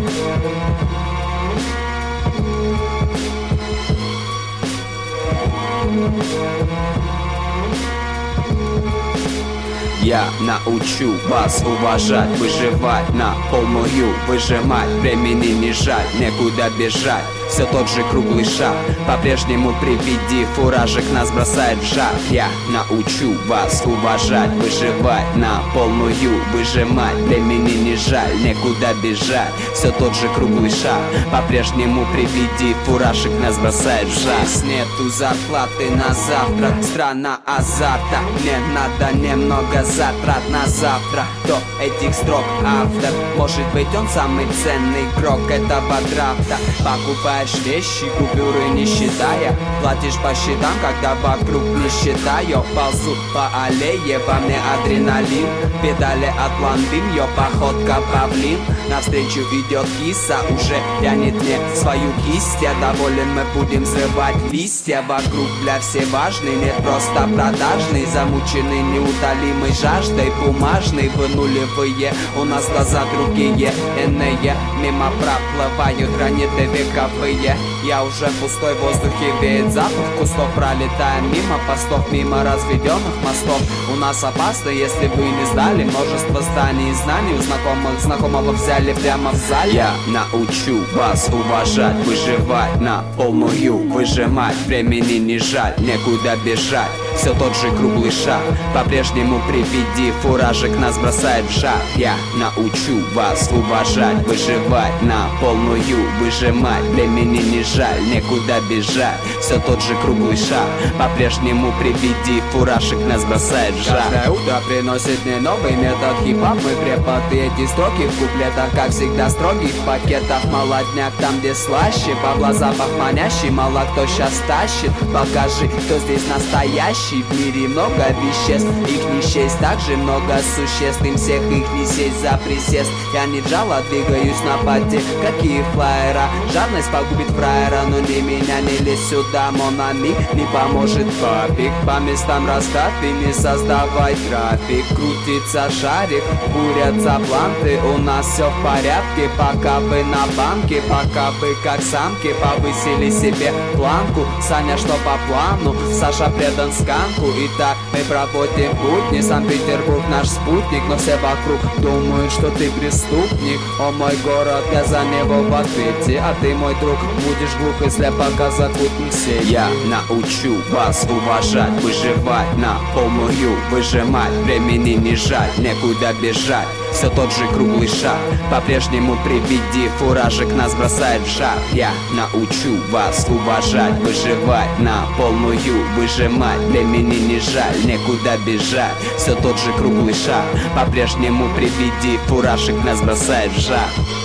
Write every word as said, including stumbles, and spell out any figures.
Я научу вас уважать, выживать на полную, выжимать, времени не жаль, некуда бежать. Все тот же круглый шаг, по-прежнему при виде фуражек нас бросает в жар. Я научу вас уважать, выживать на полную, выжимать, времени не жаль, некуда бежать. Все тот же круглый шаг, по-прежнему при виде фуражек нас бросает в жар. Здесь нету зарплаты на завтрак, страна азарта. Мне надо немного затрат на завтра. До этих строк автор, может быть он самый ценный игрок этого драфта. Покупаешь вещи, купюры не считая, платишь по счетам, когда вокруг нищета. Я ползу по аллее, во мне адреналин, педали от ландын, ее походка павлин. Навстречу идет киса, уже тянет мне свою кисть. Я доволен, мы будем взрывать листья. Вокруг для все важный, нет просто продажный, замученный неутолимой жаждой, бумажный. Вы нулевые, у нас глаза другие, иные мимо проплывают граниты вековые. Я уже в пустой воздухе веет запах кустов, пролетаем мимо постов, мимо разведенных мостов. У нас опасно, если вы не сдали множество зданий и знаний. У знакомых знакомого взяли прямо в зале. Я научу вас уважать, выживать на полную, выжимать, времени не жаль, некуда бежать. Все тот же круглый шаг, по-прежнему при виде фуражек нас бросает в жар. Я научу вас уважать, выживать на полную, выжимать, времени не жаль, некуда бежать. Все тот же круглый шаг, по-прежнему при виде фуражек нас бросает в жар. Каждое утро приносит мне новый метод хип-хоп. Мы преподы, эти строки в куплетах, как всегда, строгих пакетах. Молодняк там, где слаще, бабла запах манящий, мало кто щас тащит. Покажи, кто здесь настоящий. В мире много веществ, их не счесть, также много существ. Им всех их не сесть за присест. Я не джала, двигаюсь на поте, какие флайера. Жадность погубит фраера, но не меня, не лезь сюда, монами. Не поможет папик, по местам расставь и не создавай трафик. Крутится шарик, курятся планты, у нас все в порядке. Пока вы на банке, пока вы как самки повысили себе планку. Саня, что по плану? Саша предан сканку. Итак, мы проводим будни, Санкт-Петербург наш спутник. Но все вокруг думают, что ты преступник. О мой город, я за него в ответе, а ты, мой друг, будешь глух и слеп, пока закутан в сеть. Я научу вас уважать, выживать на полную, выжимать, времени не жаль, некуда бежать. Все тот же круглый шаг, по-прежнему при виде фуражек нас бросает в жар. Я научу вас уважать, выживать на полную, выжимать, времени не жаль, некуда бежать. Все тот же круглый шаг, по-прежнему при виде фуражек нас бросает в жар.